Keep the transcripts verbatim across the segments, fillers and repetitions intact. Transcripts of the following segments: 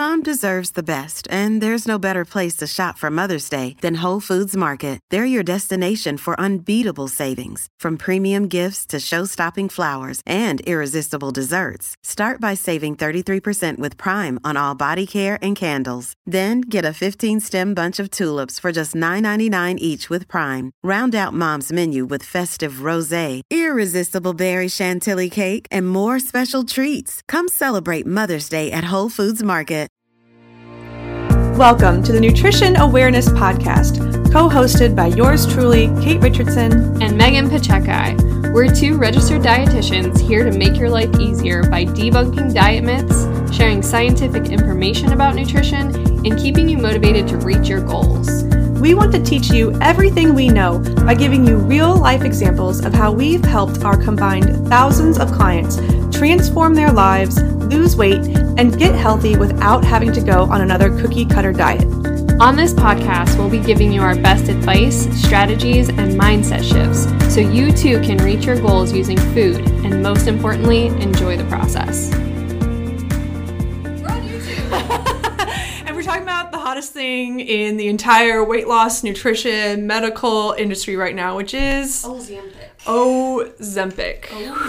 Mom deserves the best, and there's no better place to shop for Mother's Day than Whole Foods Market. They're your destination for unbeatable savings, from premium gifts to show-stopping flowers and irresistible desserts. Start by saving thirty-three percent with Prime on all body care and candles. Then get a fifteen-stem bunch of tulips for just nine ninety-nine each with Prime. Round out Mom's menu with festive rosé, irresistible berry chantilly cake, and more special treats. Come celebrate Mother's Day at Whole Foods Market. Welcome to the Nutrition Awareness Podcast, co-hosted by yours truly, Kate Richardson and Megan Pacheco. We're two registered dietitians here to make your life easier by debunking diet myths, sharing scientific information about nutrition, and keeping you motivated to reach your goals. We want to teach you everything we know by giving you real-life examples of how we've helped our combined thousands of clients transform their lives, lose weight, and get healthy without having to go on another cookie-cutter diet. On this podcast, we'll be giving you our best advice, strategies, and mindset shifts so you too can reach your goals using food and, most importantly, enjoy the process. We're on YouTube. And we're talking about the hottest thing in the entire weight loss, nutrition, medical industry right now, which is Ozempic. Ozempic.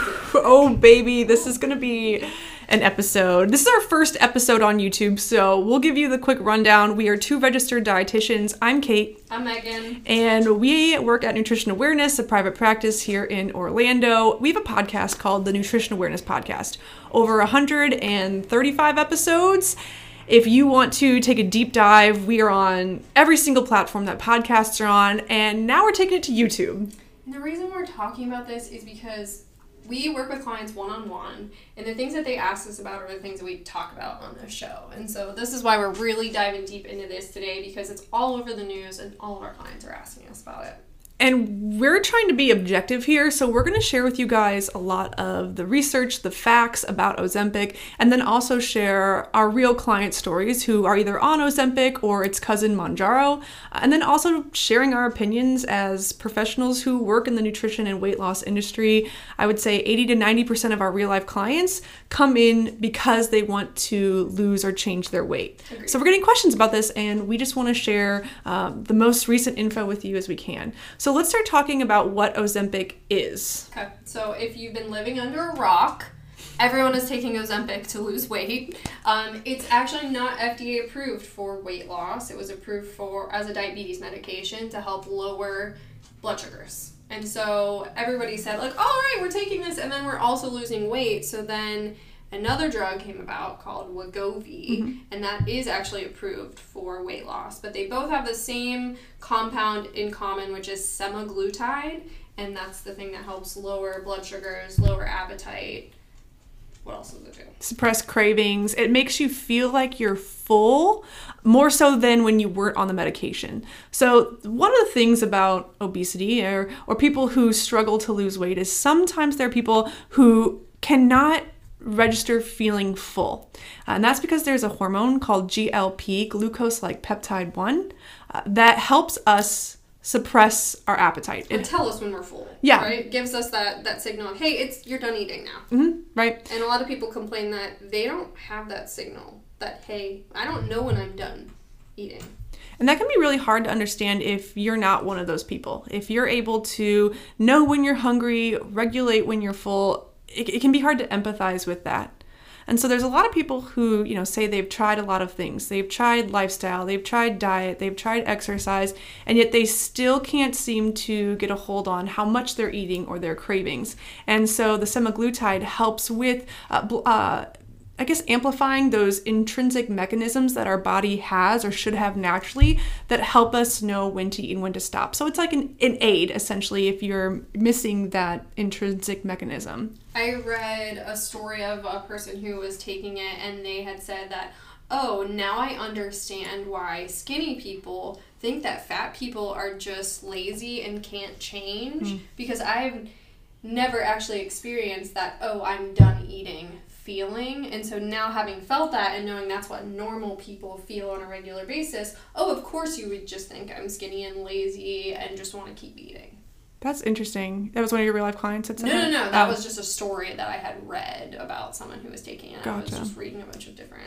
Oh, baby, this is going to be an episode. This is our first episode on YouTube, so we'll give you the quick rundown. We are two registered dietitians. I'm Kate. I'm Megan. And we work at Nutrition Awareness, a private practice here in Orlando. We have a podcast called the Nutrition Awareness Podcast. Over one hundred thirty-five episodes. If you want to take a deep dive, we are on every single platform that podcasts are on, and now we're taking it to YouTube. And the reason we're talking about this is because we work with clients one-on-one, and the things that they ask us about are the things that we talk about on this show. And so this is why we're really diving deep into this today, because it's all over the news and all of our clients are asking us about it. And we're trying to be objective here, so we're going to share with you guys a lot of the research, the facts about Ozempic, and then also share our real client stories who are either on Ozempic or its cousin Mounjaro, and then also sharing our opinions as professionals who work in the nutrition and weight loss industry. I would say eighty to ninety percent of our real life clients come in because they want to lose or change their weight. Agreed. So we're getting questions about this, and we just want to share um, the most recent info with you as we can. So let's start talking about what Ozempic is. Okay, so if you've been living under a rock, everyone is taking Ozempic to lose weight. Um, it's actually not F D A approved for weight loss. It was approved for as a diabetes medication to help lower blood sugars. And so everybody said, like, all right, we're taking this, and then we're also losing weight. So then another drug came about called Wegovy, mm-hmm. and that is actually approved for weight loss. But they both have the same compound in common, which is semaglutide, and that's the thing that helps lower blood sugars, lower appetite. What else does it do? Suppress cravings. It makes you feel like you're full, more so than when you weren't on the medication. So one of the things about obesity or, or people who struggle to lose weight is sometimes there are people who cannot register feeling full. Uh, and that's because there's a hormone called G L P, glucose-like peptide one, uh, that helps us suppress our appetite. It tell us when we're full. Yeah. Right? It gives us that, that signal of, hey, it's you're done eating now. Mm-hmm. Right. And a lot of people complain that they don't have that signal, that, hey, I don't know when I'm done eating. And that can be really hard to understand if you're not one of those people. If you're able to know when you're hungry, regulate when you're full, it, it can be hard to empathize with that. And so there's a lot of people who, you know, say they've tried a lot of things. They've tried lifestyle, they've tried diet, they've tried exercise, and yet they still can't seem to get a hold on how much they're eating or their cravings. And so the semaglutide helps with uh, uh, I guess amplifying those intrinsic mechanisms that our body has or should have naturally that help us know when to eat and when to stop. So it's like an, an aid, essentially, if you're missing that intrinsic mechanism. I read a story of a person who was taking it, and they had said that, oh, now I understand why skinny people think that fat people are just lazy and can't change, mm. because I've never actually experienced that, oh, I'm done eating feeling. And so now having felt that and knowing that's what normal people feel on a regular basis, oh, of course you would just think I'm skinny and lazy and just want to keep eating. That's interesting. That was one of your real life clients that said no, that? No, no, That oh. was just a story that I had read about someone who was taking it. Gotcha. I was just reading a bunch of different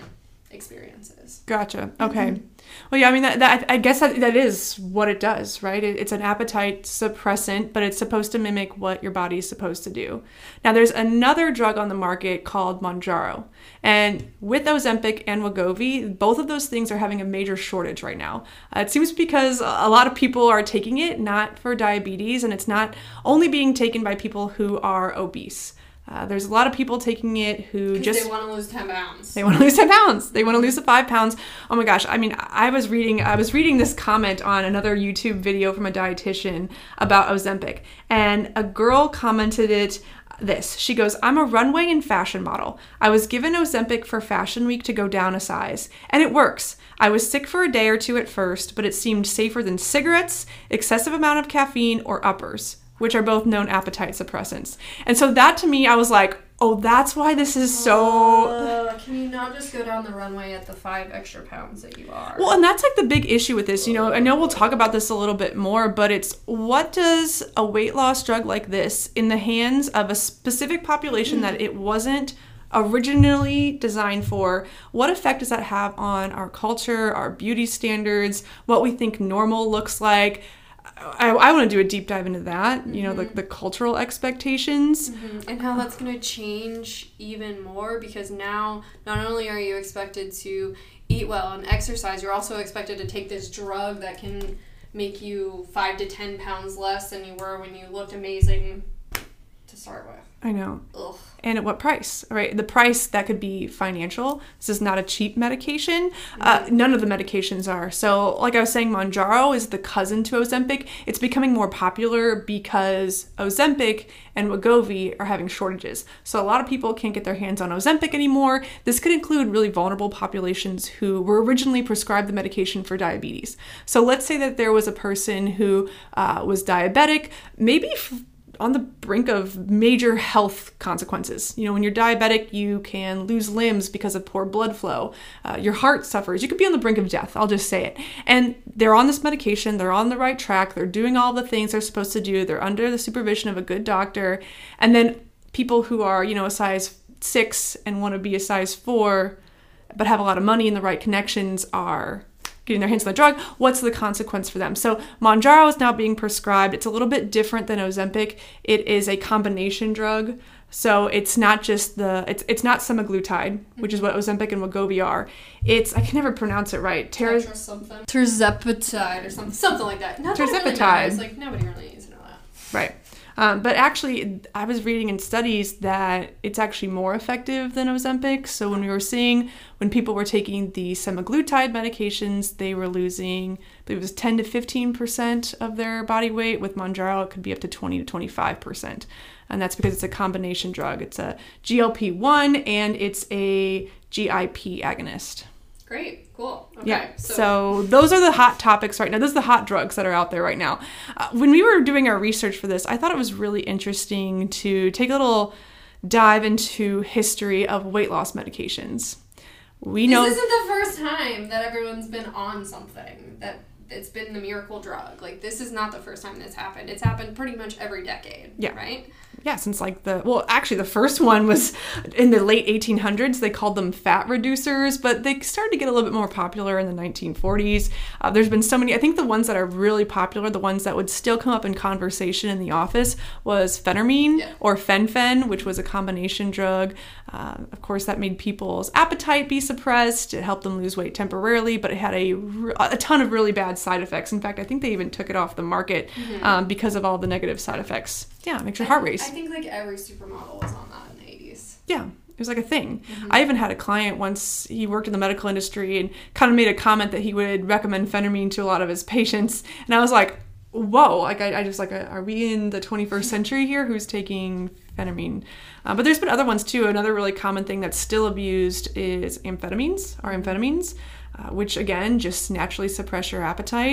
experiences. Gotcha. Okay. Mm-hmm. Well, yeah, I mean, that, that I guess that, that is what it does, right? It, it's an appetite suppressant, but it's supposed to mimic what your body is supposed to do. Now, there's another drug on the market called Mounjaro. And with Ozempic and Wegovy, both of those things are having a major shortage right now. Uh, it seems because a lot of people are taking it, not for diabetes, and it's not only being taken by people who are obese. Uh, there's a lot of people taking it who just... they want to lose ten pounds. They want to lose ten pounds. They want to lose the five pounds. Oh my gosh. I mean, I was reading, I was reading this comment on another YouTube video from a dietitian about Ozempic, and a girl commented it this. She goes, I'm a runway and fashion model. I was given Ozempic for Fashion Week to go down a size, and it works. I was sick for a day or two at first, but it seemed safer than cigarettes, excessive amount of caffeine, or uppers, which are both known appetite suppressants. And so that to me, I was like, oh, that's why this is so... Uh, can you not just go down the runway at the five extra pounds that you are? Well, and that's like the big issue with this. You know, I know we'll talk about this a little bit more, but it's what does a weight loss drug like this in the hands of a specific population that it wasn't originally designed for, what effect does that have on our culture, our beauty standards, what we think normal looks like? I, I want to do a deep dive into that, you know, mm-hmm. like the, the cultural expectations. Mm-hmm. And how that's going to change even more, because now not only are you expected to eat well and exercise, you're also expected to take this drug that can make you five to ten pounds less than you were when you looked amazing to start with. I know. Ugh. And at what price, right? The price that could be financial. This is not a cheap medication. Mm-hmm. Uh, none of the medications are. So like I was saying, Mounjaro is the cousin to Ozempic. It's becoming more popular because Ozempic and Wegovy are having shortages. So a lot of people can't get their hands on Ozempic anymore. This could include really vulnerable populations who were originally prescribed the medication for diabetes. So let's say that there was a person who uh, was diabetic, maybe f- on the brink of major health consequences. You know, when you're diabetic, you can lose limbs because of poor blood flow. Uh, your heart suffers. You could be on the brink of death. I'll just say it. And they're on this medication. They're on the right track. They're doing all the things they're supposed to do. They're under the supervision of a good doctor. And then people who are, you know, a size six and want to be a size four, but have a lot of money and the right connections are getting their hands on the drug. What's the consequence for them? So Mounjaro is now being prescribed. It's a little bit different than Ozempic. It is a combination drug. So it's not just the, it's it's not semaglutide, which is what Ozempic and Wegovy are. It's, I can never pronounce it right. Ter- Tetra something. Tirzepatide or something, something like that. Not that it really matters. Like, nobody really needs to know that. Right. Um, but actually, I was reading in studies that it's actually more effective than Ozempic. So when we were seeing, when people were taking the semaglutide medications, they were losing, I believe it was ten to fifteen percent of their body weight. With Mounjaro, it could be up to twenty to twenty-five percent. And that's because it's a combination drug. It's a G L P one and it's a G I P agonist. Great, cool. Okay, yeah, so. so those are the hot topics right now. Those are the hot drugs that are out there right now. Uh, when we were doing our research for this, I thought it was really interesting to take a little dive into history of weight loss medications. We know this isn't the first time that everyone's been on something, that it's been the miracle drug. Like, this is not the first time this happened. It's happened pretty much every decade, yeah. right? Yeah, since like the, well, actually the first one was in the late eighteen hundreds. They called them fat reducers, but they started to get a little bit more popular in the nineteen forties. Uh, there's been so many, I think the ones that are really popular, the ones that would still come up in conversation in the office, was phentermine yeah. or fen-phen, which was a combination drug. Uh, of course, that made people's appetite be suppressed. It helped them lose weight temporarily, but it had a, a ton of really bad side effects. In fact, I think they even took it off the market mm-hmm. um, because of all the negative side effects. Yeah, it makes your heart race. I think like every supermodel was on that in the eighties. Yeah, it was like a thing. Mm-hmm. I even had a client once, he worked in the medical industry and kind of made a comment that he would recommend phentermine to a lot of his patients. And I was like, whoa, like I, I just like, are we in the twenty-first century here? Who's taking phentermine? Uh, but there's been other ones too. Another really common thing that's still abused is amphetamines or amphetamines, uh, which again, just naturally suppress your appetite.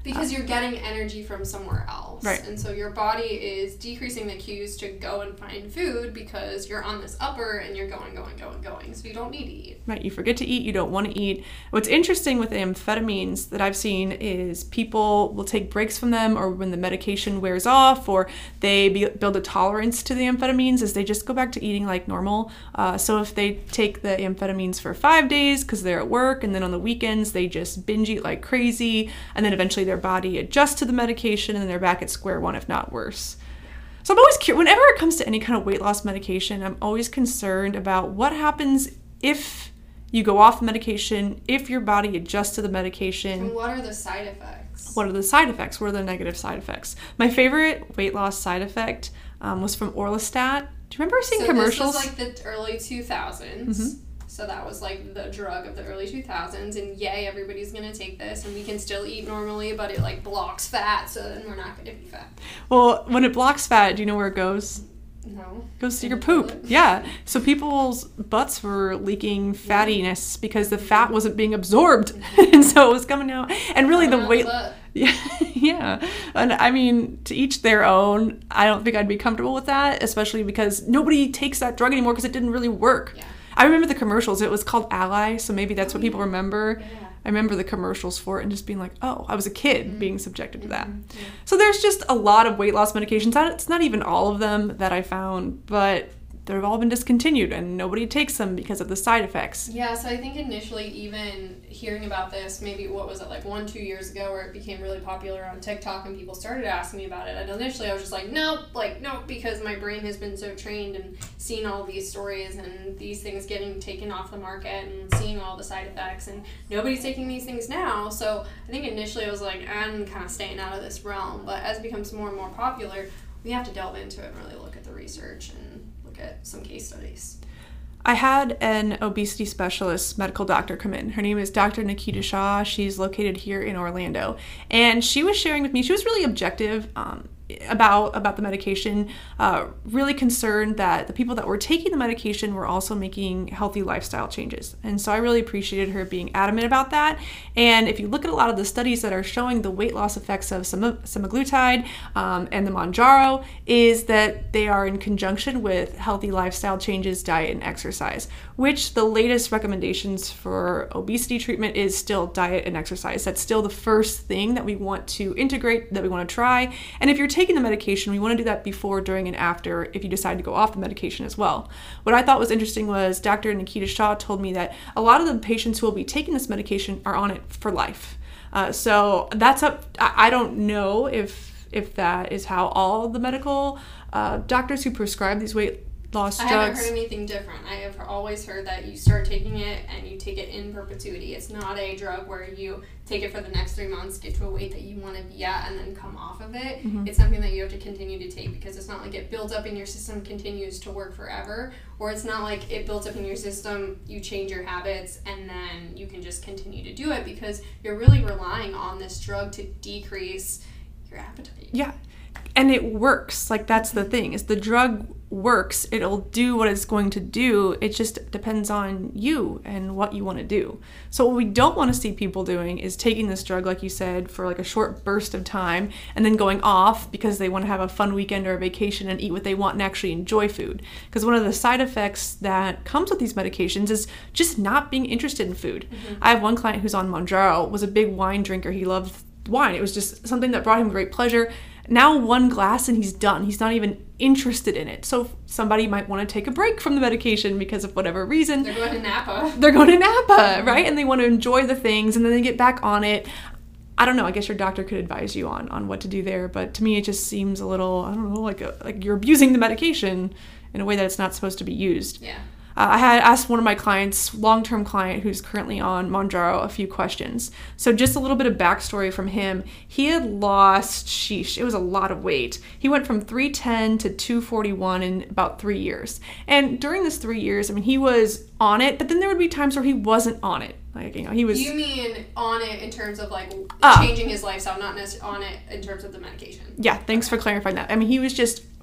Because you're getting energy from somewhere else. Right. And so your body is decreasing the cues to go and find food because you're on this upper and you're going, going, going, going. So you don't need to eat. Right. You forget to eat. You don't want to eat. What's interesting with amphetamines that I've seen is people will take breaks from them, or when the medication wears off, or they be, build a tolerance to the amphetamines, is they just go back to eating like normal. Uh, so if they take the amphetamines for five days because they're at work, and then on the weekends they just binge eat like crazy, and then eventually they're body adjusts to the medication and they're back at square one, if not worse. So I'm always curious, whenever it comes to any kind of weight loss medication, I'm always concerned about what happens if you go off the medication, if your body adjusts to the medication. And what are the side effects? What are the side effects? What are the negative side effects? My favorite weight loss side effect um, was from Orlistat. Do you remember seeing so commercials? This was like the early two thousands. Mm-hmm. So that was like the drug of the early two thousands, and yay, everybody's gonna take this, and we can still eat normally, but it like blocks fat, so then we're not gonna be fat. Well, when it blocks fat, do you know where it goes? No. It goes to In your the poop. toilet? Yeah. So people's butts were leaking fattiness because the fat wasn't being absorbed, and so it was coming out. And really, the Coming out weight. the butt. Yeah, yeah. And I mean, to each their own. I don't think I'd be comfortable with that, especially because nobody takes that drug anymore because it didn't really work. Yeah. I remember the commercials. It was called Ally, so maybe that's what people remember. Yeah. I remember the commercials for it and just being like, oh, I was a kid Mm-hmm. being subjected to that. Mm-hmm. Yeah. So there's just a lot of weight loss medications. That- It's not even all of them that I found, but they've all been discontinued and nobody takes them because of the side effects. Yeah, so I think initially even hearing about this, maybe what was it, like one, two years ago, where it became really popular on TikTok and people started asking me about it. And initially I was just like, nope, like, nope, because my brain has been so trained and seeing all these stories and these things getting taken off the market and seeing all the side effects, and nobody's taking these things now. So I think initially I was like, I'm kind of staying out of this realm. But as it becomes more and more popular, we have to delve into it and really look at the research and at some case studies. I had an obesity specialist medical doctor come in. Her name is Doctor Nikita Shah. She's located here in Orlando. And she was sharing with me, she was really objective um, about about the medication, uh, really concerned that the people that were taking the medication were also making healthy lifestyle changes. And so I really appreciated her being adamant about that. And if you look at a lot of the studies that are showing the weight loss effects of sem- semaglutide um, and the Mounjaro, is that they are in conjunction with healthy lifestyle changes, diet, and exercise, which the latest recommendations for obesity treatment is still diet and exercise. That's still the first thing that we want to integrate, that we want to try. And if you're taking the medication, we want to do that before, during, and after if you decide to go off the medication as well. What I thought was interesting was Doctor Nikita Shah told me that a lot of the patients who will be taking this medication are on it for life. Uh, so that's up, I don't know if if that is how all the medical uh, doctors who prescribe these weight loss I drugs. haven't heard anything different. I have always heard that you start taking it and you take it in perpetuity. It's not a drug where you take it for the next three months, get to a weight that you want to be at, and then come off of it. Mm-hmm. It's something that you have to continue to take, because it's not like it builds up in your system, continues to work forever, or it's not like it builds up in your system, you change your habits, and then you can just continue to do it, because you're really relying on this drug to decrease your appetite. Yeah. And it works. Like, that's the thing, is the drug works. It'll do what it's going to do. It just depends on you and what you want to do. So what we don't want to see people doing is taking this drug, like you said, for like a short burst of time and then going off because they want to have a fun weekend or a vacation and eat what they want and actually enjoy food. Because one of the side effects that comes with these medications is just not being interested in food. Mm-hmm. I have one client who's on Mounjaro, was a big wine drinker. He loved wine. It was just something that brought him great pleasure. Now one glass and he's done. He's not even interested in it. So somebody might want to take a break from the medication because of whatever reason. They're going to Napa. They're going to Napa, right? And they want to enjoy the things and then they get back on it. I don't know. I guess your doctor could advise you on, on what to do there. But to me, it just seems a little, I don't know, like a, like you're abusing the medication in a way that it's not supposed to be used. Yeah. Uh, I had asked one of my clients, long-term client who's currently on Mounjaro, a few questions. So just a little bit of backstory from him. He had lost, sheesh, it was a lot of weight. He went from three ten to two forty-one in about three years. And during this three years, I mean, he was on it, but then there would be times where he wasn't on it. Like, you know, he was... You mean on it in terms of, like, uh, changing his lifestyle, not necessarily on it in terms of the medication? Yeah, thanks okay. for clarifying that. I mean, he was just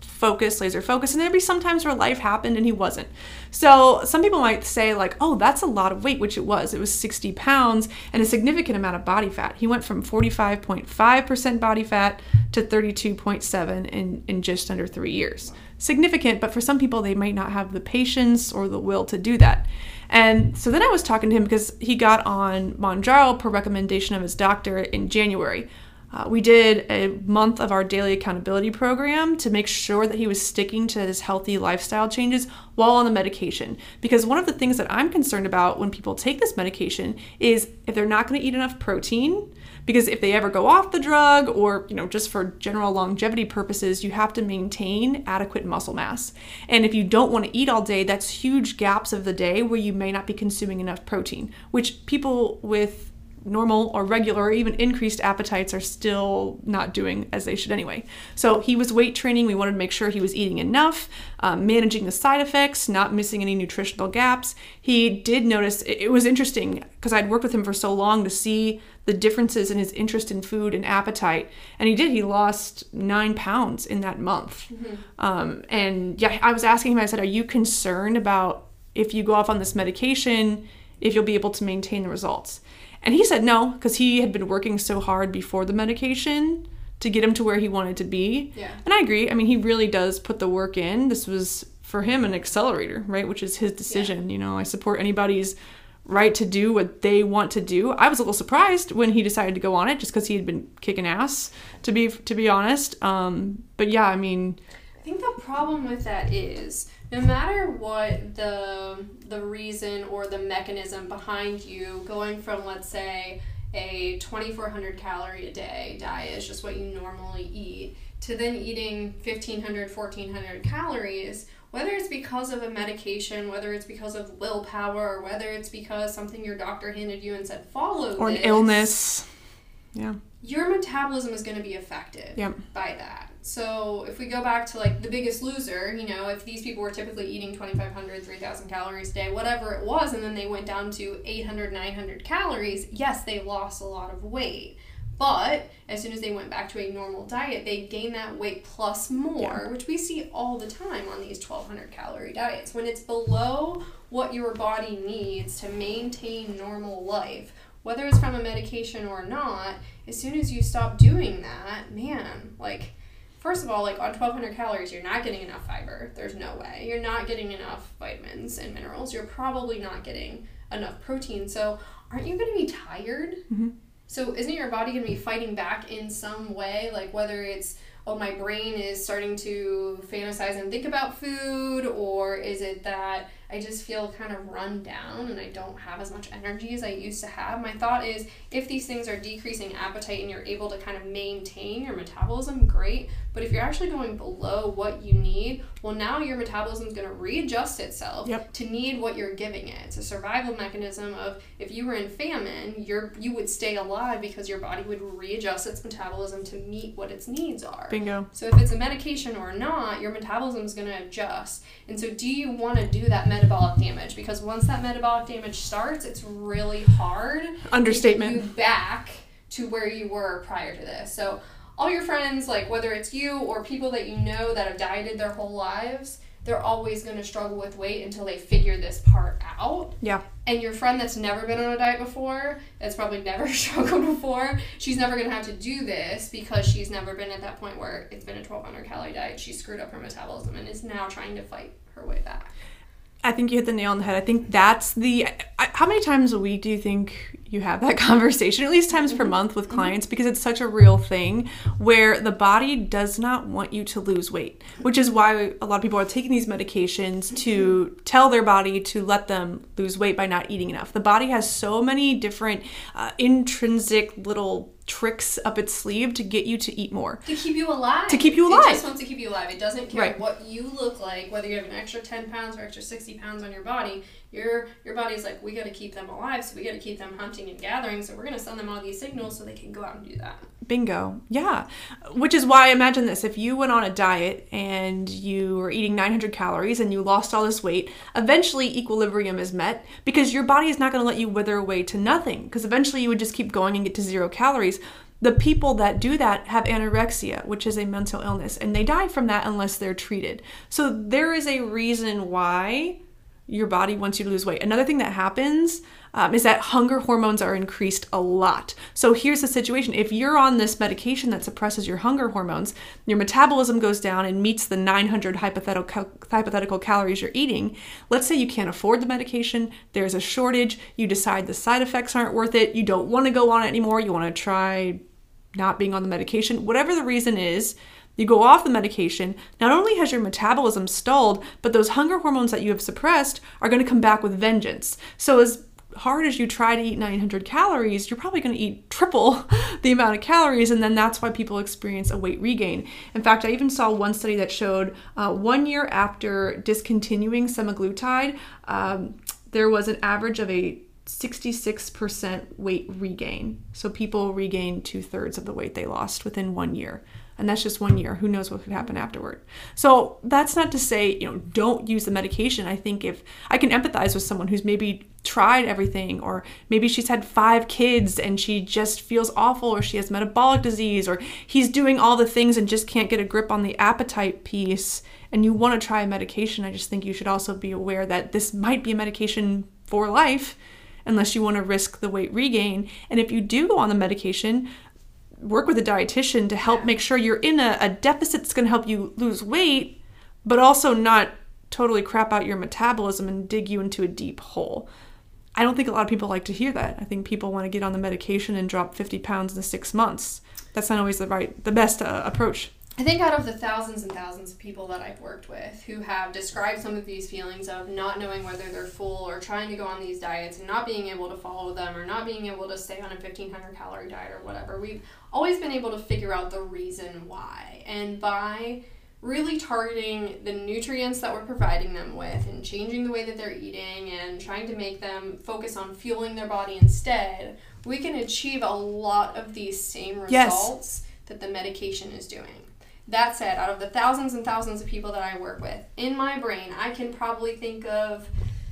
focused, laser focused, and there'd be some times where life happened and he wasn't. So some people might say like, oh, that's a lot of weight, which it was. It was sixty pounds and a significant amount of body fat. He went from forty-five point five percent body fat to thirty-two point seven in, in just under three years. Significant, but for some people, they might not have the patience or the will to do that. And so then I was talking to him because he got on Mounjaro per recommendation of his doctor in January. Uh, we did a month of our daily accountability program to make sure that he was sticking to his healthy lifestyle changes while on the medication. Because one of the things that I'm concerned about when people take this medication is if they're not going to eat enough protein, because if they ever go off the drug or, you know, just for general longevity purposes, you have to maintain adequate muscle mass. And if you don't want to eat all day, that's huge gaps of the day where you may not be consuming enough protein, which people with normal or regular or even increased appetites are still not doing as they should anyway. So he was weight training. We wanted to make sure he was eating enough, um, managing the side effects, not missing any nutritional gaps. He did notice, it was interesting because I'd worked with him for so long to see the differences in his interest in food and appetite. And he did, he lost nine pounds in that month. Mm-hmm. Um, and yeah, I was asking him, I said, are you concerned about if you go off on this medication, if you'll be able to maintain the results? And he said no, because he had been working so hard before the medication to get him to where he wanted to be. Yeah. And I agree. I mean, he really does put the work in. This was, for him, an accelerator, right? Which is his decision. Yeah. You know, I support anybody's right to do what they want to do. I was a little surprised when he decided to go on it, just because he had been kicking ass, to be to be honest. Um, but yeah, I mean... I think the problem with that is, no matter what the the reason or the mechanism behind you going from, let's say, a twenty-four hundred calorie a day diet is just what you normally eat, to then eating fifteen hundred, fourteen hundred calories, whether it's because of a medication, whether it's because of willpower, or whether it's because something your doctor handed you and said, follow or this, an illness. Yeah. Your metabolism is going to be affected yep. by that. So if we go back to like The Biggest Loser, you know, if these people were typically eating twenty-five hundred, three thousand calories a day, whatever it was, and then they went down to eight hundred, nine hundred calories, yes, they lost a lot of weight. But as soon as they went back to a normal diet, they gained that weight plus more, yeah. which we see all the time on these twelve hundred calorie diets. When it's below what your body needs to maintain normal life, whether it's from a medication or not, as soon as you stop doing that, man, like... First of all, like on twelve hundred calories, you're not getting enough fiber. There's no way. You're not getting enough vitamins and minerals. You're probably not getting enough protein. So aren't you going to be tired? Mm-hmm. So isn't your body going to be fighting back in some way? Like whether it's, oh, my brain is starting to fantasize and think about food, or is it that I just feel kind of run down and I don't have as much energy as I used to have? My thought is, if these things are decreasing appetite and you're able to kind of maintain your metabolism, great. But if you're actually going below what you need, well, now your metabolism is going to readjust itself yep. to need what you're giving it. It's a survival mechanism of, if you were in famine, you're you would stay alive because your body would readjust its metabolism to meet what its needs are. Bingo. So if it's a medication or not, your metabolism is going to adjust. And so do you want to do that metabolic damage? Because once that metabolic damage starts, it's really hard Understatement. to get you back to where you were prior to this. So all your friends, like whether it's you or people that you know that have dieted their whole lives, they're always going to struggle with weight until they figure this part out. Yeah. And your friend that's never been on a diet before, that's probably never struggled before, she's never going to have to do this because she's never been at that point where it's been a twelve hundred calorie diet. She screwed up her metabolism and is now trying to fight her way back. I think you hit the nail on the head. I think that's the... I, how many times a week do you think you have that conversation? At least times per month with clients, because it's such a real thing where the body does not want you to lose weight, which is why a lot of people are taking these medications to tell their body to let them lose weight by not eating enough. The body has so many different uh, intrinsic little tricks up its sleeve to get you to eat more. To keep you alive. To keep you alive. It just wants to keep you alive. It doesn't care right. what you look like, whether you have an extra ten pounds or extra sixty pounds on your body. Your your body's like, we got to keep them alive, so we got to keep them hunting and gathering, so we're going to send them all these signals so they can go out and do that. Bingo. Yeah. Which is why, imagine this, if you went on a diet and you were eating nine hundred calories and you lost all this weight, eventually equilibrium is met because your body is not going to let you wither away to nothing, because eventually you would just keep going and get to zero calories. The people that do that have anorexia, which is a mental illness, and they die from that unless they're treated. So there is a reason why your body wants you to lose weight. Another thing that happens um, is that hunger hormones are increased a lot. So here's the situation. If you're on this medication that suppresses your hunger hormones, your metabolism goes down and meets the nine hundred hypothetical, hypothetical calories you're eating. Let's say you can't afford the medication, there's a shortage, you decide the side effects aren't worth it, you don't want to go on it anymore, you want to try not being on the medication, whatever the reason is, you go off the medication, not only has your metabolism stalled, but those hunger hormones that you have suppressed are going to come back with vengeance. So as hard as you try to eat nine hundred calories, you're probably going to eat triple the amount of calories, and then that's why people experience a weight regain. In fact, I even saw one study that showed uh, one year after discontinuing semaglutide, um, there was an average of a sixty-six percent weight regain. So people regained two-thirds of the weight they lost within one year. And that's just one year. Who knows what could happen afterward? So that's not to say, you know, don't use the medication. I think if I can empathize with someone who's maybe tried everything, or maybe she's had five kids and she just feels awful, or she has metabolic disease, or he's doing all the things and just can't get a grip on the appetite piece, and you want to try a medication, I just think you should also be aware that this might be a medication for life, unless you want to risk the weight regain. And if you do go on the medication, work with a dietitian to help make sure you're in a, a deficit that's going to help you lose weight, but also not totally crap out your metabolism and dig you into a deep hole. I don't think a lot of people like to hear that. I think people want to get on the medication and drop fifty pounds in six months. That's not always the right, the best uh, approach. I think out of the thousands and thousands of people that I've worked with who have described some of these feelings of not knowing whether they're full, or trying to go on these diets and not being able to follow them, or not being able to stay on a fifteen hundred calorie diet or whatever, we've always been able to figure out the reason why. And by really targeting the nutrients that we're providing them with, and changing the way that they're eating, and trying to make them focus on fueling their body instead, we can achieve a lot of these same results yes. that the medication is doing. That said, out of the thousands and thousands of people that I work with, in my brain, I can probably think of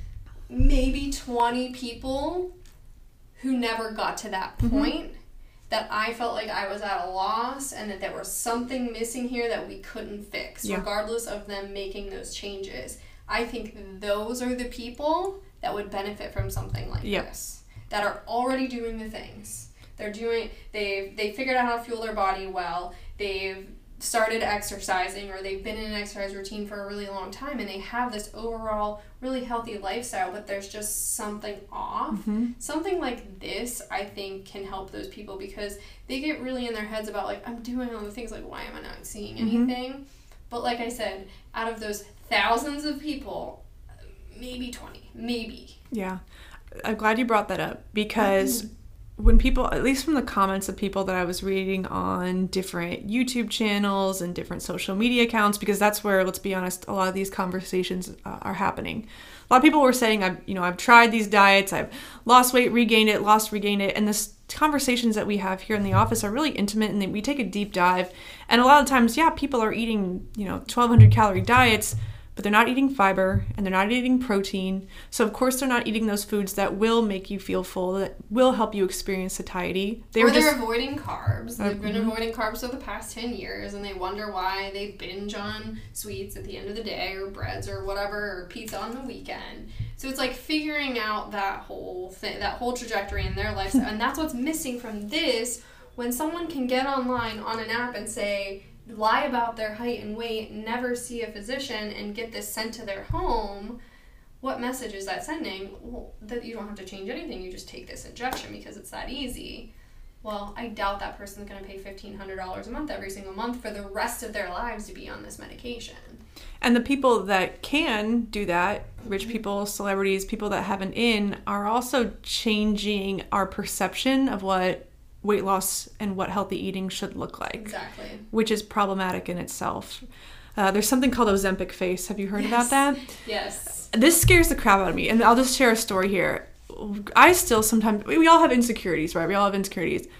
maybe twenty people who never got to that point, mm-hmm. that I felt like I was at a loss, and that there was something missing here that we couldn't fix, yeah. regardless of them making those changes. I think those are the people that would benefit from something like yep. this, that are already doing the things. They're doing, they've, they figured out how to fuel their body well, they've started exercising, or they've been in an exercise routine for a really long time, and they have this overall really healthy lifestyle, but there's just something off. Mm-hmm. Something like this, I think, can help those people, because they get really in their heads about, like, I'm doing all the things, like, why am I not seeing anything? Mm-hmm. But like I said, out of those thousands of people, maybe twenty, maybe. Yeah. I'm glad you brought that up, because mm-hmm. when people, at least from the comments of people that I was reading on different YouTube channels and different social media accounts, because that's where, let's be honest, a lot of these conversations uh, are happening. A lot of people were saying, I've, you know, I've tried these diets, I've lost weight, regained it, lost, regained it. And this conversations that we have here in the office are really intimate, and we take a deep dive. And a lot of times, yeah, people are eating, you know, twelve hundred calorie diets, but they're not eating fiber, and they're not eating protein. So of course they're not eating those foods that will make you feel full, that will help you experience satiety. They or were they're just, avoiding carbs. They've uh, been mm-hmm. avoiding carbs for the past ten years, and they wonder why they binge on sweets at the end of the day, or breads, or whatever, or pizza on the weekend. So it's like figuring out that whole thing, that whole trajectory in their life. And that's what's missing from this. When someone can get online on an app and say, lie about their height and weight, never see a physician, and get this sent to their home, what message is that sending? Well, that you don't have to change anything, you just take this injection because it's that easy. Well, I doubt that person's going to pay fifteen hundred dollars a month every single month for the rest of their lives to be on this medication. And the people that can do that, rich people, celebrities, people that have an in, are also changing our perception of what weight loss and what healthy eating should look like. Exactly. Which is problematic in itself. Uh, there's something called Ozempic face. Have you heard yes. about that? Yes. This scares the crap out of me. And I'll just share a story here. I still sometimes, we all have insecurities, right? We all have insecurities.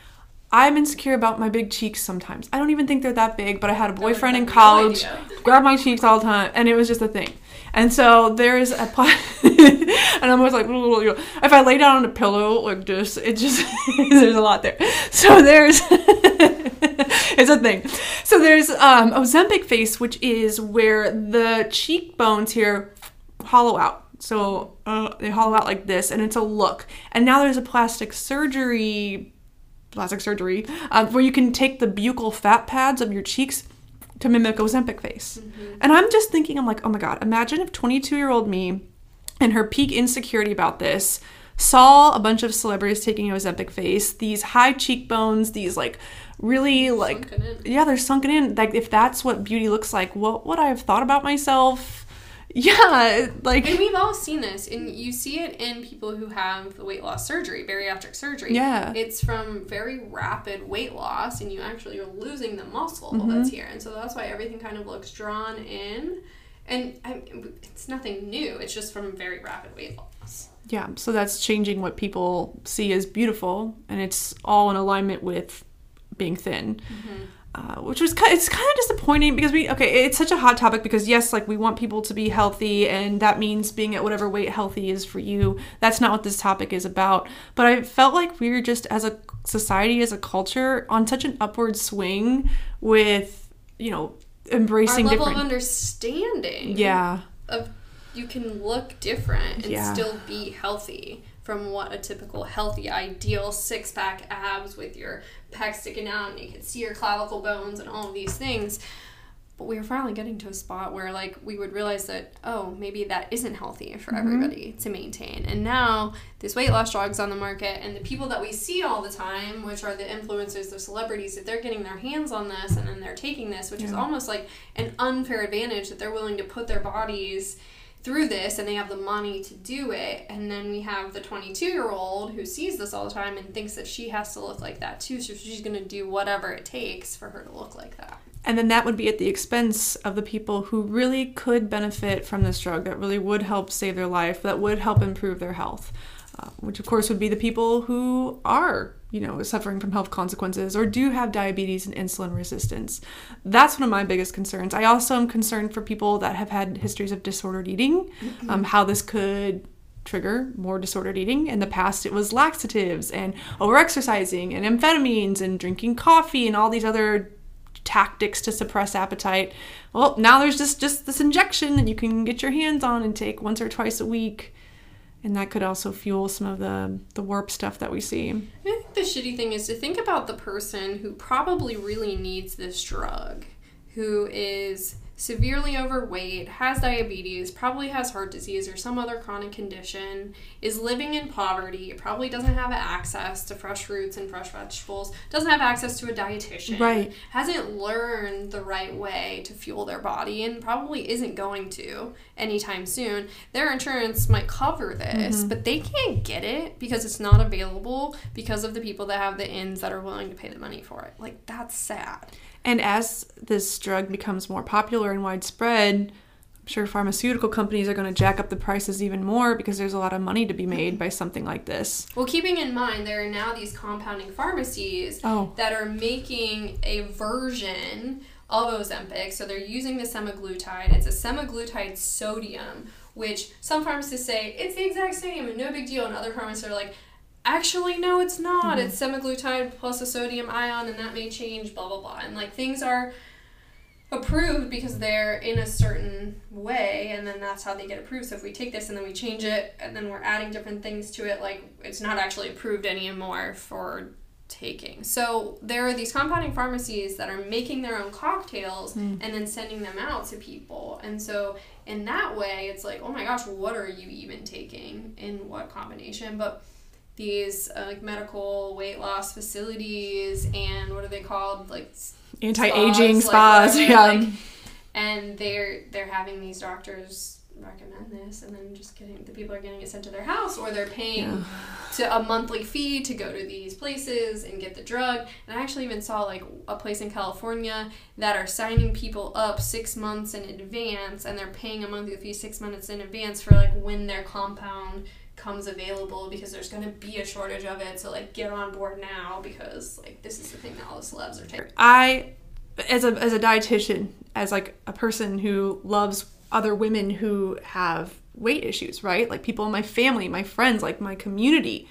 I'm insecure about my big cheeks sometimes. I don't even think they're that big, but I had a boyfriend in no college, idea. grabbed my cheeks all the time, and it was just a thing. And so there's a pla- and I'm always like, if I lay down on a pillow like this, it just, there's a lot there. So there's, it's a thing. So there's um, Ozempic face, which is where the cheekbones here hollow out. So uh, they hollow out like this, and it's a look. And now there's a plastic surgery, plastic surgery, um, where you can take the buccal fat pads of your cheeks to mimic Ozempic face. Mm-hmm. And I'm just thinking, I'm like, oh my God, imagine if twenty-two-year-old me and her peak insecurity about this saw a bunch of celebrities taking Ozempic face, these high cheekbones, these like really like, yeah, they're sunken in. Like if that's what beauty looks like, what would I have thought about myself? Yeah, like... And we've all seen this, and you see it in people who have the weight loss surgery, bariatric surgery. Yeah. It's from very rapid weight loss, and you actually are losing the muscle Mm-hmm. that's here. And so that's why everything kind of looks drawn in. And I, it's nothing new. It's just from very rapid weight loss. Yeah, so that's changing what people see as beautiful, and it's all in alignment with being thin. Mm-hmm. Uh, which was kind of, it's kind of disappointing because we okay it's such a hot topic because yes, like we want people to be healthy, and that means being at whatever weight healthy is for you. That's not what this topic is about, but I felt like we were just as a society, as a culture, on such an upward swing with, you know, embracing our level different of understanding yeah of you can look different and yeah. still be healthy from what a typical healthy ideal six-pack abs with your pecs sticking out and you can see your clavicle bones and all of these things. But we were finally getting to a spot where like we would realize that, oh, maybe that isn't healthy for mm-hmm. everybody to maintain. And now this weight loss drug's on the market, and the people that we see all the time, which are the influencers, the celebrities, if they're getting their hands on this and then they're taking this, which yeah. is almost like an unfair advantage that they're willing to put their bodies through this, and they have the money to do it. And then we have the twenty-two-year-old who sees this all the time and thinks that she has to look like that too, so she's going to do whatever it takes for her to look like that. And then that would be at the expense of the people who really could benefit from this drug, that really would help save their life, that would help improve their health, uh, which of course would be the people who are, you know, suffering from health consequences or do have diabetes and insulin resistance. That's one of my biggest concerns. I also am concerned for people that have had histories of disordered eating, mm-hmm. um, how this could trigger more disordered eating. In the past, it was laxatives and overexercising and amphetamines and drinking coffee and all these other tactics to suppress appetite. Well, now there's just, just this injection that you can get your hands on and take once or twice a week. And that could also fuel some of the, the warp stuff that we see. I think the shitty thing is to think about the person who probably really needs this drug, who is severely overweight, has diabetes, probably has heart disease or some other chronic condition, is living in poverty, probably doesn't have access to fresh fruits and fresh vegetables, doesn't have access to a dietitian, right. hasn't learned the right way to fuel their body, and probably isn't going to anytime soon. Their insurance might cover this, mm-hmm. but they can't get it because it's not available because of the people that have the ins that are willing to pay the money for it. Like, that's sad. And as this drug becomes more popular and widespread, I'm sure pharmaceutical companies are going to jack up the prices even more because there's a lot of money to be made by something like this. Well, keeping in mind, there are now these compounding pharmacies oh. that are making a version of Ozempic. So they're using the semaglutide. It's a semaglutide sodium, which some pharmacists say it's the exact same and no big deal. And other pharmacists are like, actually, no, it's not. Mm-hmm. It's semaglutide plus a sodium ion, and that may change, blah, blah, blah. And, like, things are approved because they're in a certain way, and then that's how they get approved. So if we take this and then we change it, and then we're adding different things to it, like, it's not actually approved anymore for taking. So there are these compounding pharmacies that are making their own cocktails mm. and then sending them out to people. And so in that way, it's like, oh, my gosh, what are you even taking in what combination? But these uh, like medical weight loss facilities and what are they called, like anti-aging spas, spas, like, yeah. Like, and they're they're having these doctors recommend this, and then just getting the people are getting it sent to their house, or they're paying yeah. to a monthly fee to go to these places and get the drug. And I actually even saw like a place in California that are signing people up six months in advance, and they're paying a monthly fee six months in advance for like when their compound becomes available because there's going to be a shortage of it. So, like, get on board now because, like, this is the thing that all the celebs are taking. I, as a, as a dietitian, as, like, a person who loves other women who have weight issues, right? Like, people in my family, my friends, like, my community,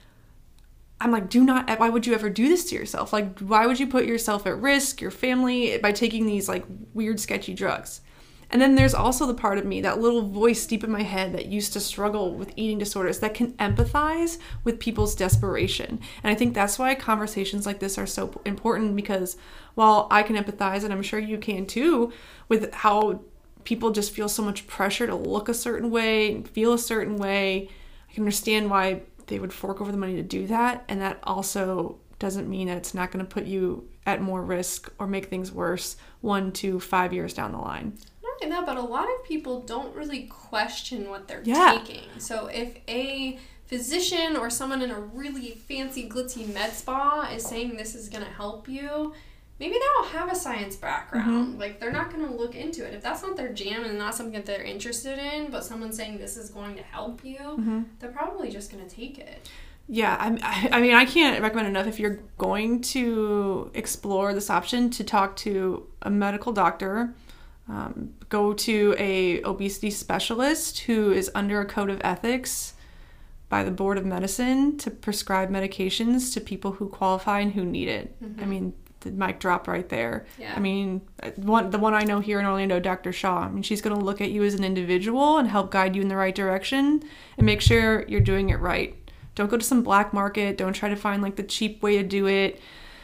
I'm like, do not, why would you ever do this to yourself? Like, why would you put yourself at risk, your family, by taking these, like, weird, sketchy drugs? And then there's also the part of me, that little voice deep in my head that used to struggle with eating disorders, that can empathize with people's desperation. And I think that's why conversations like this are so important, because while I can empathize, and I'm sure you can too, with how people just feel so much pressure to look a certain way and feel a certain way, I can understand why they would fork over the money to do that. And that also doesn't mean that it's not going to put you at more risk or make things worse one to five years down the line. Not only that, but a lot of people don't really question what they're yeah. taking. So if a physician or someone in a really fancy glitzy med spa is saying this is going to help you, maybe they don't have a science background. Mm-hmm. Like, they're not going to look into it. If that's not their jam and not something that they're interested in, but someone's saying this is going to help you, mm-hmm. they're probably just going to take it. Yeah, I, I mean, I can't recommend enough, if you're going to explore this option, to talk to a medical doctor, um, go to a obesity specialist who is under a code of ethics by the Board of Medicine to prescribe medications to people who qualify and who need it. Mm-hmm. I mean, the mic drop right there. Yeah. I mean, one the one I know here in Orlando, Doctor Shaw, I mean, she's going to look at you as an individual and help guide you in the right direction and make sure you're doing it right. Don't go to some black market. Don't try to find, like, the cheap way to do it.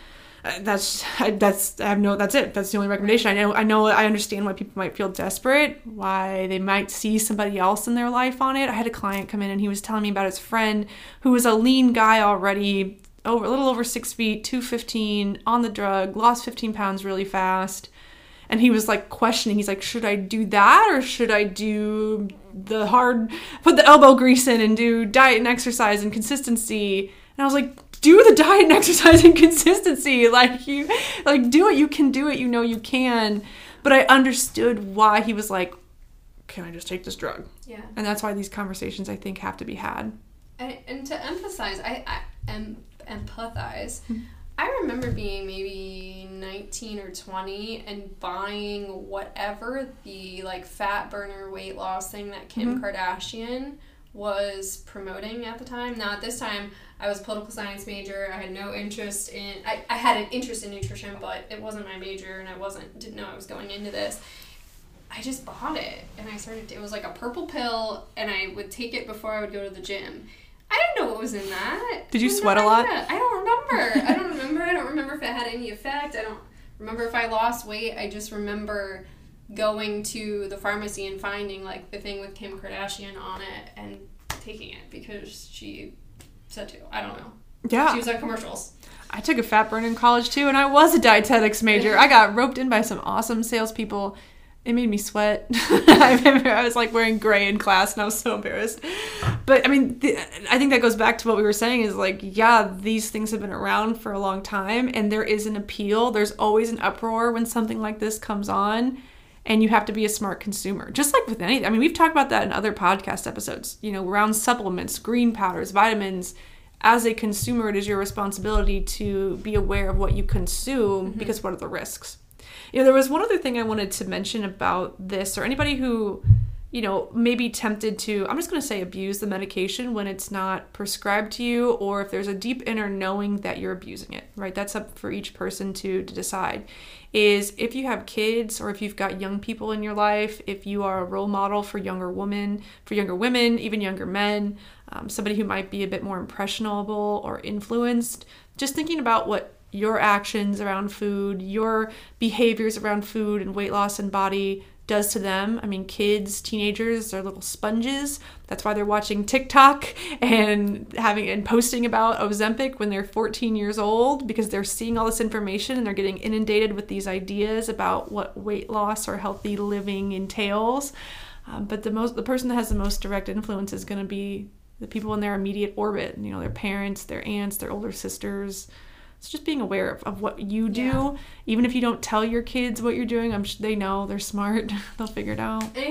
Uh, that's I, that's I have no. That's it. That's the only recommendation. I know. I know. I understand why people might feel desperate. Why they might see somebody else in their life on it. I had a client come in and he was telling me about his friend who was a lean guy already, over a little over six feet, two fifteen, on the drug, lost fifteen pounds really fast. And he was, like, questioning. He's like, should I do that or should I do the hard, put the elbow grease in and do diet and exercise and consistency? And I was like, do the diet and exercise and consistency. Like, you, like, do it. You can do it. You know you can. But I understood why he was like, can I just take this drug? Yeah. And that's why these conversations, I think, have to be had. And, and to emphasize, I, I em, empathize. Mm-hmm. I remember being maybe nineteen or twenty and buying whatever the, like, fat burner weight loss thing that Kim mm-hmm. Kardashian was promoting at the time. Now, at this time, I was a political science major. I had no interest in... I, I had an interest in nutrition, but it wasn't my major, and I wasn't didn't know I was going into this. I just bought it, and I started... It was like a purple pill, and I would take it before I would go to the gym. I didn't know what was in that. Did you sweat a lot? I don't remember. I don't remember. I don't remember if it had any effect. I don't remember if I lost weight. I just remember going to the pharmacy and finding, like, the thing with Kim Kardashian on it and taking it because she said to. I don't know. Yeah. She was on commercials. I took a fat burn in college too, and I was a dietetics major. I got roped in by some awesome salespeople. It made me sweat. I remember I was, like, wearing gray in class, and I was so embarrassed. But, I mean, the, I think that goes back to what we were saying is, like, yeah, these things have been around for a long time, and there is an appeal. There's always an uproar when something like this comes on, and you have to be a smart consumer. Just like with anything. I mean, we've talked about that in other podcast episodes, you know, around supplements, green powders, vitamins. As a consumer, it is your responsibility to be aware of what you consume, mm-hmm. because what are the risks? You know, there was one other thing I wanted to mention about this, or anybody who, you know, may be tempted to, I'm just going to say abuse the medication when it's not prescribed to you, or if there's a deep inner knowing that you're abusing it, right? That's up for each person to, to decide. Is if you have kids, or if you've got young people in your life, if you are a role model for younger women, for younger women, even younger men, um, somebody who might be a bit more impressionable or influenced, just thinking about what your actions around food, your behaviors around food and weight loss and body does to them. I mean, kids, teenagers, they're little sponges. That's why they're watching TikTok and having and posting about Ozempic when they're fourteen years old, because they're seeing all this information and they're getting inundated with these ideas about what weight loss or healthy living entails. Um, but the most, the person that has the most direct influence is going to be the people in their immediate orbit. You know, their parents, their aunts, their older sisters. So just being aware of, of what you do, yeah. Even if you don't tell your kids what you're doing, I'm they know, they're smart, they'll figure it out. And I think if you're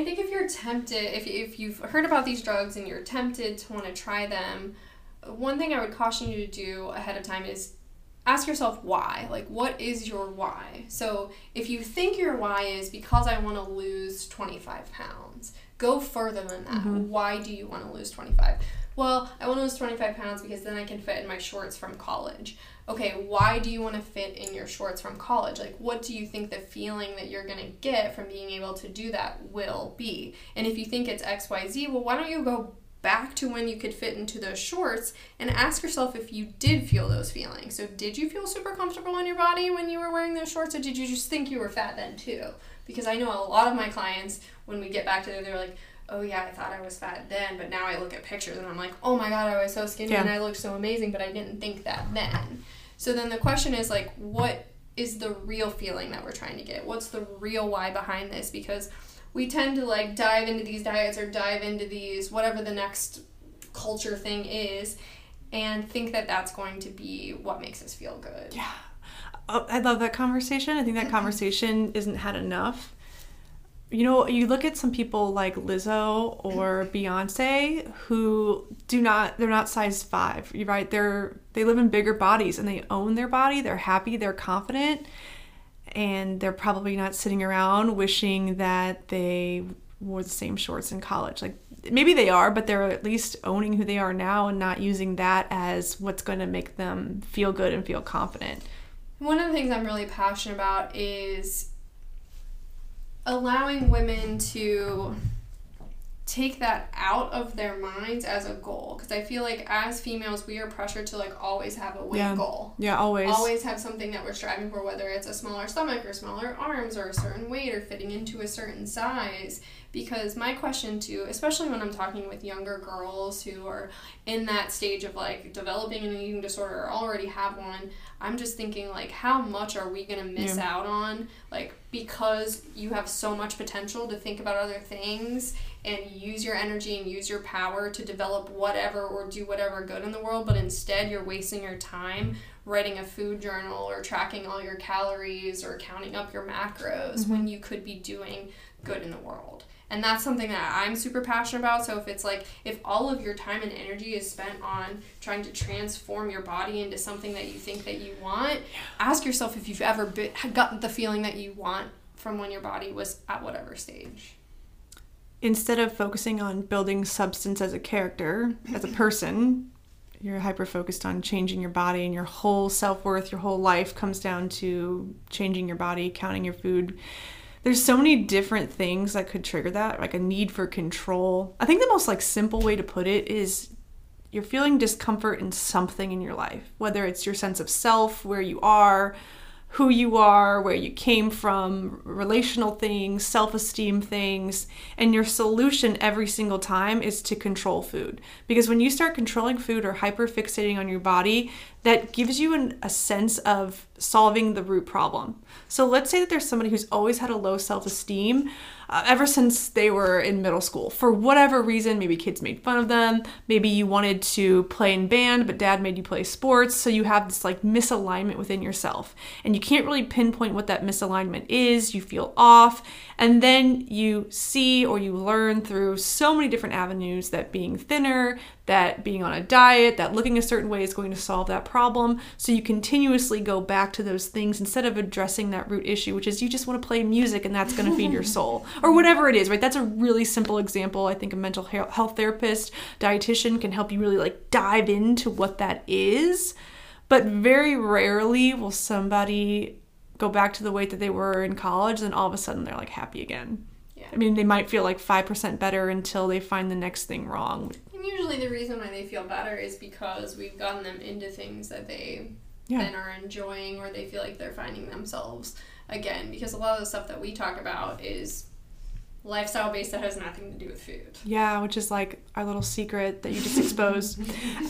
you're tempted, if, if you've heard about these drugs and you're tempted to want to try them, one thing I would caution you to do ahead of time is ask yourself why. Like, what is your why? So if you think your why is because I want to lose twenty-five pounds, go further than that. Mm-hmm. Why do you want to lose twenty-five? Well, I want to lose twenty-five pounds because then I can fit in my shorts from college. Okay, why do you want to fit in your shorts from college? Like, what do you think the feeling that you're going to get from being able to do that will be? And if you think it's X Y Z, well, why don't you go back to when you could fit into those shorts and ask yourself if you did feel those feelings. So did you feel super comfortable in your body when you were wearing those shorts, or did you just think you were fat then too? Because I know a lot of my clients, when we get back to there, they're like, oh yeah, I thought I was fat then, but now I look at pictures and I'm like, oh my god, I was so skinny yeah. and I looked so amazing, but I didn't think that then. So then the question is, like, what is the real feeling that we're trying to get? What's the real why behind this? Because we tend to, like, dive into these diets or dive into these, whatever the next culture thing is, and think that that's going to be what makes us feel good. Yeah. Oh, I love that conversation. I think that conversation isn't had enough. You know, you look at some people like Lizzo or Beyonce who do not, they're not size five, you're right? They're, they live in bigger bodies and they own their body. They're happy, they're confident, and they're probably not sitting around wishing that they wore the same shorts in college. Like, maybe they are, but they're at least owning who they are now and not using that as what's going to make them feel good and feel confident. One of the things I'm really passionate about is allowing women to take that out of their minds as a goal, because I feel like as females we are pressured to, like, always have a weight yeah. goal. Yeah, always. Always have something that we're striving for, whether it's a smaller stomach or smaller arms or a certain weight or fitting into a certain size. Because my question too, especially when I'm talking with younger girls who are in that stage of, like, developing an eating disorder or already have one, I'm just thinking, like, how much are we going to miss yeah. out on, like, because you have so much potential to think about other things and use your energy and use your power to develop whatever or do whatever good in the world, but instead you're wasting your time writing a food journal or tracking all your calories or counting up your macros mm-hmm. when you could be doing good in the world. And that's something that I'm super passionate about. So if it's like, if all of your time and energy is spent on trying to transform your body into something that you think that you want, ask yourself if you've ever been, gotten the feeling that you want from when your body was at whatever stage. Instead of focusing on building substance as a character, as a person, you're hyper-focused on changing your body, and your whole self-worth, your whole life comes down to changing your body, counting your food. There's so many different things that could trigger that, like a need for control. I think the most, like, simple way to put it is you're feeling discomfort in something in your life, whether it's your sense of self, where you are, who you are, where you came from, relational things, self-esteem things, and your solution every single time is to control food. Because when you start controlling food or hyper-fixating on your body, that gives you an, a sense of solving the root problem. So let's say that there's somebody who's always had a low self-esteem uh, ever since they were in middle school. For whatever reason, maybe kids made fun of them, maybe you wanted to play in band, but dad made you play sports, so you have this, like, misalignment within yourself. And you can't really pinpoint what that misalignment is, you feel off, and then you see or you learn through so many different avenues that being thinner, that being on a diet, that looking a certain way is going to solve that problem. So you continuously go back to those things instead of addressing that root issue, which is you just want to play music and that's going to feed your soul, or whatever it is, right? That's a really simple example. I think a mental health therapist, dietitian can help you really, like, dive into what that is. But very rarely will somebody go back to the weight that they were in college and all of a sudden they're, like, happy again. Yeah. I mean, they might feel like five percent better until they find the next thing wrong. And usually the reason why they feel better is because we've gotten them into things that they yeah. then are enjoying, or they feel like they're finding themselves again. Because a lot of the stuff that we talk about is lifestyle based that has nothing to do with food. Yeah, which is like our little secret that you just exposed.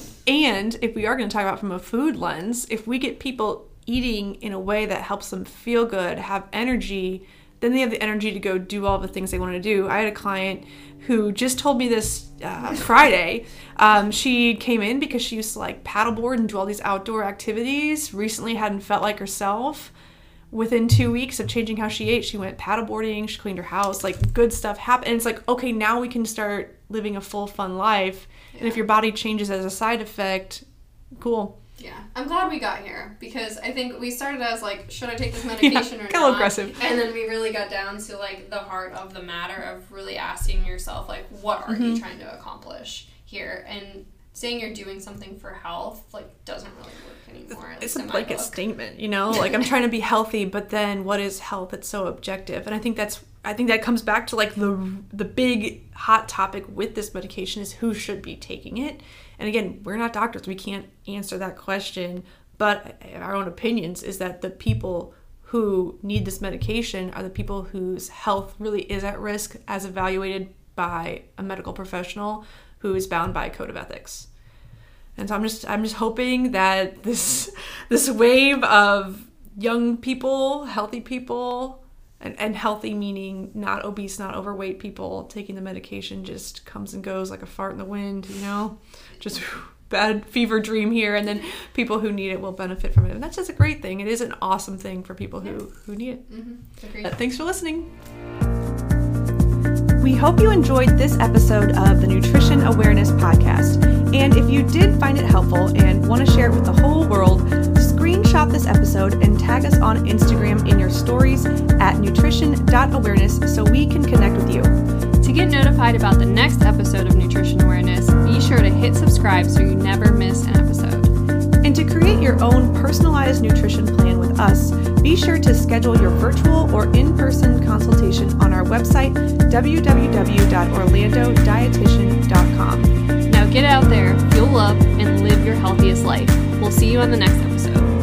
And if we are going to talk about from a food lens, if we get people eating in a way that helps them feel good, have energy, then they have the energy to go do all the things they want to do. I had a client who just told me this uh, Friday. Um, she came in because she used to, like, paddleboard and do all these outdoor activities, recently hadn't felt like herself, within two weeks of changing how she ate, she went paddleboarding, she cleaned her house, like good stuff happened. And it's like, okay, now we can start living a full, fun life. Yeah. And if your body changes as a side effect, cool. Yeah, I'm glad we got here because I think we started as like, should I take this medication yeah, or not? not? Aggressive. And then we really got down to like the heart of the matter of really asking yourself like, what are mm-hmm. you trying to accomplish here? And saying you're doing something for health like doesn't really work anymore. It's a blanket statement, you know. Like I'm trying to be healthy, but then what is health? It's so objective, and I think that's I think that comes back to like the the big hot topic with this medication is who should be taking it. And again, we're not doctors. We can't answer that question. But our own opinions is that the people who need this medication are the people whose health really is at risk as evaluated by a medical professional who is bound by a code of ethics. And so I'm just I'm just hoping that this this wave of young people, healthy people, and, and healthy meaning not obese, not overweight people taking the medication just comes and goes like a fart in the wind, you know? Just bad fever dream here, and then people who need it will benefit from it. And that's just a great thing. It is an awesome thing for people who, who need it. Mm-hmm. Uh, thanks for listening. We hope you enjoyed this episode of the Nutrition Awareness Podcast. And if you did find it helpful and want to share it with the whole world, screenshot this episode and tag us on Instagram in your stories at nutrition dot awareness so we can connect with you. To get notified about the next episode of Nutrition Awareness, be sure to hit subscribe so you never miss an episode. And to create your own personalized nutrition plan with us, be sure to schedule your virtual or in-person consultation on our website, w w w dot orlando dietitian dot com. Now get out there, fuel up, and live your healthiest life. We'll see you on the next episode.